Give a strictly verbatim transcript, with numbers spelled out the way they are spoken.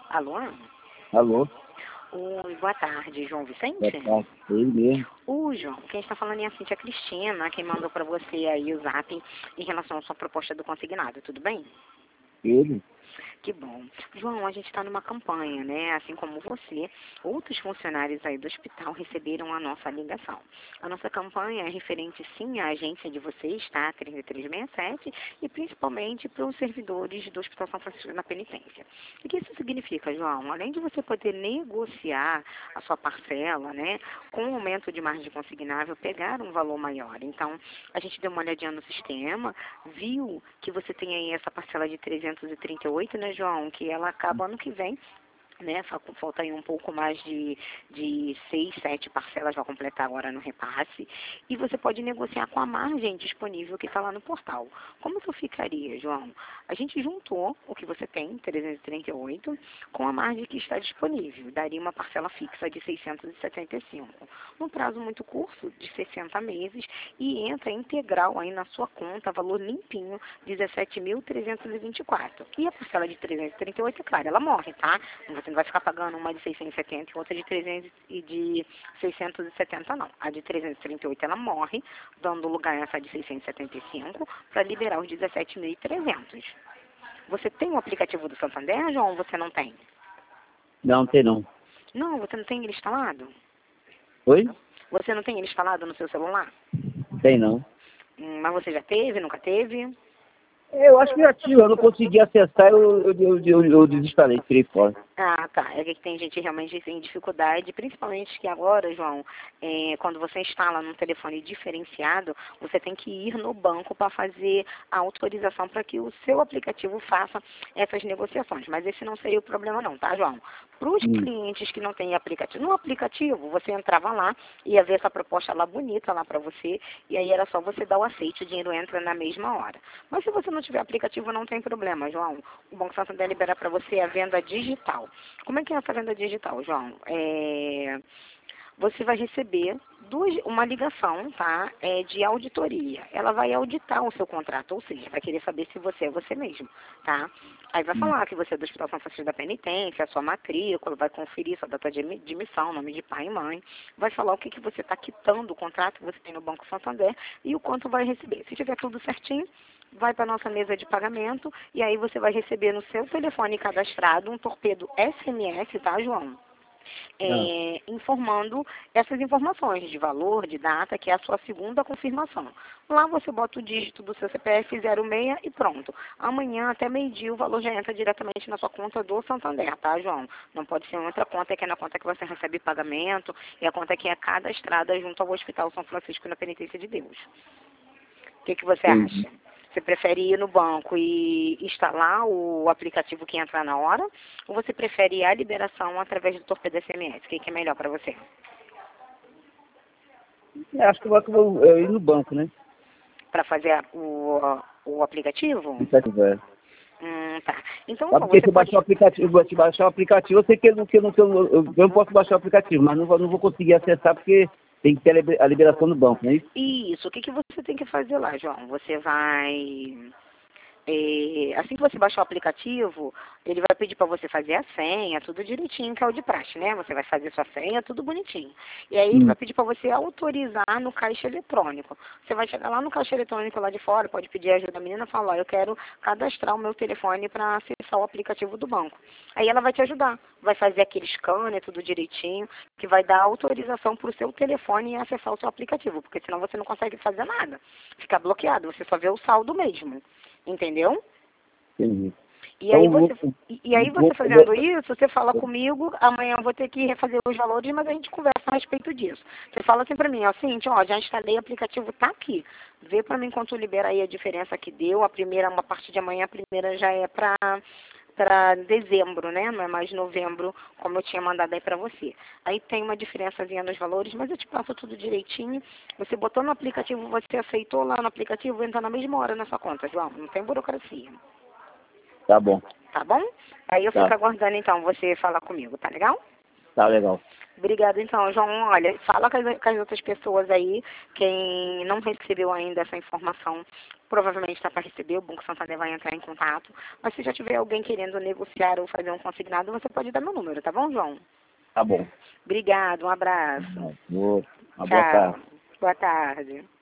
Alô? Alô? Oi, boa tarde, João Vicente? Boa tarde, ele mesmo. O João, quem está falando é a Cíntia Cristina, quem mandou para você aí o zap em relação à sua proposta do consignado, tudo bem? Ele? Que bom. João, a gente está numa campanha, né? Assim como você, outros funcionários aí do hospital receberam a nossa ligação. A nossa campanha é referente, sim, à agência de vocês, tá? trinta e três sessenta e sete, e principalmente para os servidores do Hospital São Francisco na Penitência. O que isso significa, João? Além de você poder negociar a sua parcela, né? Com o aumento de margem consignável, pegar um valor maior. Então, a gente deu uma olhadinha no sistema, viu que você tem aí essa parcela de trezentos e trinta e oito, né, João? Que ela acaba ano que vem, né? Falta aí um pouco mais de, de seis, sete parcelas para completar agora no repasse. E você pode negociar com a margem disponível que está lá no portal. Como que eu ficaria, João? A gente juntou o que você tem, trezentos e trinta e oito, com a margem que está disponível. Daria uma parcela fixa de seiscentos e setenta e cinco. Num prazo muito curto, de sessenta meses, e entra integral aí na sua conta, valor limpinho, dezessete mil trezentos e vinte e quatro. E a parcela de trezentos e trinta e oito, é claro, ela morre, tá? Você não vai ficar pagando uma de seiscentos e setenta e outra de trezentos e de seiscentos e setenta, não. A de trezentos e trinta e oito ela morre, dando lugar a essa de seiscentos e setenta e cinco para liberar os dezessete mil e trezentos. Você tem o aplicativo do Santander, João, ou você não tem? Não, tem não. Não, você não tem ele instalado? Oi? Você não tem ele instalado no seu celular? Tem não. Hum, mas você já teve, nunca teve? Eu acho que já tive, eu não consegui acessar, eu, eu, eu, eu, eu desinstalei, tirei fora. Ah, tá. É que tem gente realmente tem dificuldade, principalmente que agora, João, é, quando você instala num telefone diferenciado, você tem que ir no banco para fazer a autorização para que o seu aplicativo faça essas negociações. Mas esse não seria o problema não, tá, João? Para os Hum. clientes que não têm aplicativo, no aplicativo, você entrava lá, ia ver essa proposta lá bonita lá para você, e aí era só você dar o aceite, o dinheiro entra na mesma hora. Mas se você não tiver aplicativo, não tem problema, João. O Banco Santander libera para você a venda digital. Como é que é essa venda digital, João? É, você vai receber duas, uma ligação, tá? É, de auditoria. Ela vai auditar o seu contrato, ou seja, vai querer saber se você é você mesmo, tá? Aí vai falar que você é do Hospital São Francisco da Penitência, a sua matrícula, vai conferir sua data de admissão, nome de pai e mãe, vai falar o que, que você está quitando, o contrato que você tem no Banco Santander e o quanto vai receber. Se tiver tudo certinho, vai para a nossa mesa de pagamento e aí você vai receber no seu telefone cadastrado um torpedo S M S, tá, João? Ah. É, informando essas informações de valor, de data, que é a sua segunda confirmação. Lá você bota o dígito do seu C P F zero seis e pronto. Amanhã, até meio-dia, o valor já entra diretamente na sua conta do Santander, tá, João? Não pode ser outra conta, que é na conta que você recebe pagamento e a conta que é cadastrada junto ao Hospital São Francisco na Penitência de Deus. O que, que você Entendi. acha? Você prefere ir no banco e instalar o aplicativo que entra na hora? Ou você prefere a liberação através do torpedo S M S? O que, que é melhor para você? Eu acho que eu vou eu ir no banco, né? Para fazer a- o, o aplicativo? Aplicativo, é. Hum, tá. Então, Sabe João, porque você se eu pode... baixar o aplicativo, eu vou te baixar o aplicativo, eu sei que eu não, que eu não, que eu, não- eu, eu não posso baixar o aplicativo, mas não vou, não vou conseguir acessar porque tem que ter a liber- a liberação do banco, não é isso? Isso, o que, que você tem que fazer lá, João? Você vai... É, assim que você baixar o aplicativo, ele vai pedir para você fazer a senha, tudo direitinho, que é o de praxe, né? Você vai fazer sua senha, tudo bonitinho. E aí ele Hum. vai pedir para você autorizar no caixa eletrônico. Você vai chegar lá no caixa eletrônico lá de fora, pode pedir ajuda da menina e falar, ó, eu quero cadastrar o meu telefone para acessar o aplicativo do banco. Aí ela vai te ajudar, vai fazer aquele scanner, tudo direitinho, que vai dar autorização para o seu telefone acessar o seu aplicativo, porque senão você não consegue fazer nada. Fica bloqueado, você só vê o saldo mesmo. Entendeu? Entendi. E Então, aí eu vou, você, e e aí vou, você fazendo vou, isso, você fala comigo, amanhã eu vou ter que refazer os valores, mas a gente conversa a respeito disso. Você fala assim pra mim, ó, seguinte, ó, já instalei o aplicativo, tá aqui. Vê pra mim quanto libera aí a diferença que deu. A primeira, uma parte de amanhã, a primeira já é pra, pra dezembro, né? Não é mais novembro, como eu tinha mandado aí pra você. Aí tem uma diferençazinha nos valores, mas eu te passo tudo direitinho. Você botou no aplicativo, você aceitou lá no aplicativo, entra na mesma hora na sua conta, João. Não tem burocracia. tá bom, Tá bom? Aí eu tá, fico aguardando, então, você falar comigo, tá legal? tá legal. Obrigada, então, João. Olha, fala com as, com as outras pessoas aí, quem não recebeu ainda essa informação provavelmente está para receber, o Banco Santander vai entrar em contato. Mas se já tiver alguém querendo negociar ou fazer um consignado, você pode dar meu número, tá bom, João? Tá bom. Obrigado, um abraço. Boa, uma boa Tchau. tarde. Boa tarde.